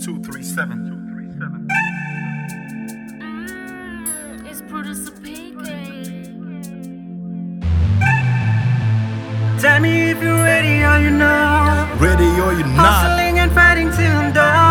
237. It's producer PK. Tell me if you're ready or you're not. Ready or you're not. Hustling and fighting till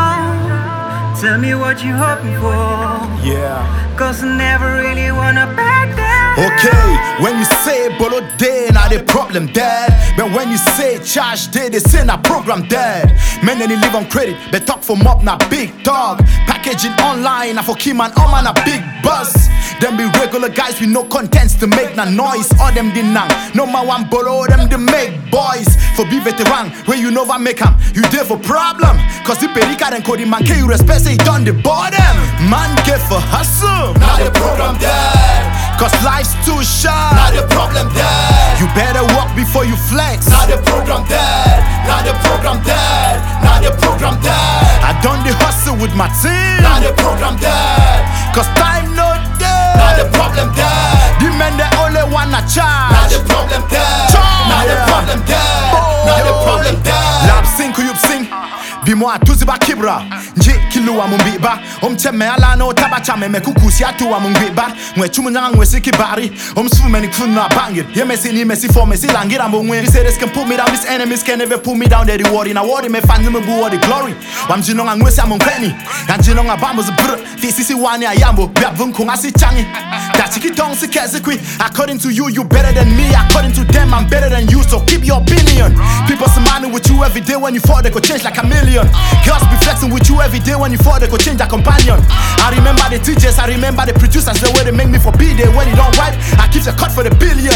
dawn. Tell me what you're hoping for. Yeah. Cause I never really wanna back down. Okay, when you say Bolo Day, now the problem dead. But when you say Charge Day, they say na program dead. Men they live on credit, they talk for mob na big dog. Packaging online, na for key man, all man a big buzz. Them be regular guys with no contents to make na noise. All them di nang, no man want borrow them they make boys. For be veteran, where you never make 'em, you there for problem. Cause the perica and Cody man, can you respect say done the bottom. Man get for hustle, now the program dead. Cause life's too short, now the problem dead. You better walk before you flex, now the program dead. Now the program dead, now the program dead. I done the hustle with my team, now the program dead. Cause time no dead, now the problem dead. The men they only wanna charge, now the problem dead. Now the problem dead, now the problem dead. Lab sing kuyup sing Bimo atuzi ba kibra Nje kilu wa mumbiba Omcheme ala no tabacha me kukusi atu wa mumbiba Mwe chumunyanga mwe siki bari Omsu meni kuna bangir Ye mesi ni mesi for mesi langira mwe They say this can put me down, these enemies can never put me down. They reward in a word, me fan me bu the glory Wamjinonga ngwe sa mungkreni Yanjinonga bambos brr Fisisi wani ayambo Biabun kunga si changi Dachiki tong si kezi kwi According to you, you better than me. According to them, I'm better than you. So keep your opinion. People smiling with you every day. When you fall, they could change like a million. Girls be flexing with you every day. When you fall, they could change a companion. I remember the teachers, I remember the producers. The way they make me for B-Day. When you don't write, I keep the cut for the billion.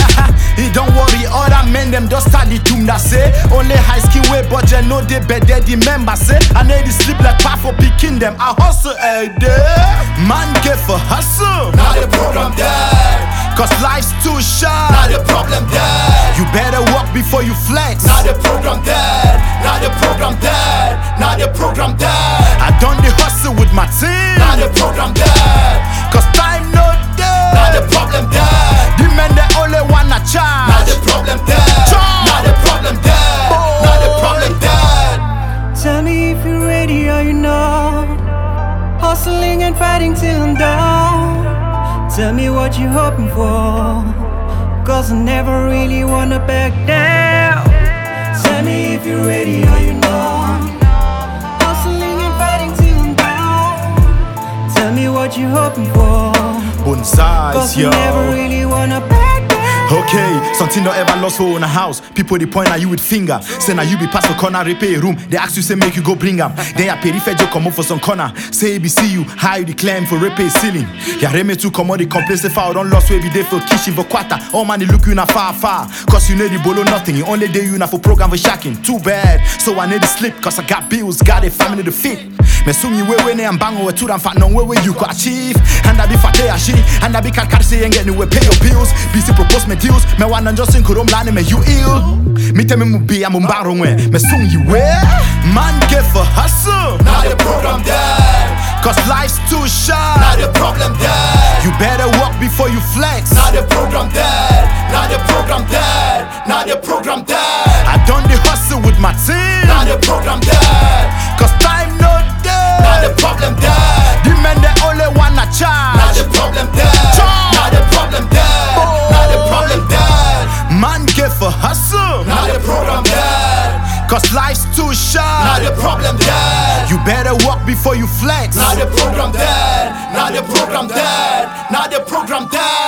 Don't worry, all that men them just study to that say. Only high skill way, but you know they better the member say. I need to sleep like part for picking them. I hustle every day. Man get for hustle. Now the program dead. Cause life's too short, now the problem dead. You better walk before you flex, now the program dead. Now the program dead, now the program dead. I done the hustle with my team, now the program dead. Cause time no dead, now the problem dead. The men they only wanna charge, now the problem dead. Now the problem dead, now the problem dead. Tell me if you're ready or you're not. Hustling and fighting till dawn. Tell me what you're hoping for. Cause I never really wanna back down. Tell me if you're ready or you're not. Hustling and fighting till dawn. Tell me what you're hoping for. Bonsais, Cause yo. I never really wanna back down. Okay, something don't ever lost for in a house. People they point at you with finger. Say now you be past the corner, repair room. They ask you say make you go bring them. Then ya peripheral come up for some corner. Say ABC you, how you declaim for repair ceiling. Ya reme to come on the complaints the foul don't lost every day for kitchen for quarter. All man they look you na far. Cause you know the bolo nothing. You only day you na for program for shacking. Too bad. So I need to sleep cause I got bills, got a family to fit. Me sung you way ne ambango we turan fat no way you could achieve. And I be fate ashi, and I be say and get new way pay your bills. BC propose me deals, me wanna just sing kurom lane me you ill. Me tell me mubi am mbaro we, me sung you way. Man get for hustle, now the program dead. Cause life's too short, now the problem dead. You better walk before you flex, now the program dead. Now the program dead, now the program dead. I done the hustle with my team, now the program dead. Cause time no dead, now the problem dead. The men they only wanna charge, now the problem dead. Now the problem dead, now the problem dead. Man get for hustle, now the program dead. Cause life's too short, now the problem dead. You better walk before you flex, now the program dead. Now the program dead, now the program dead.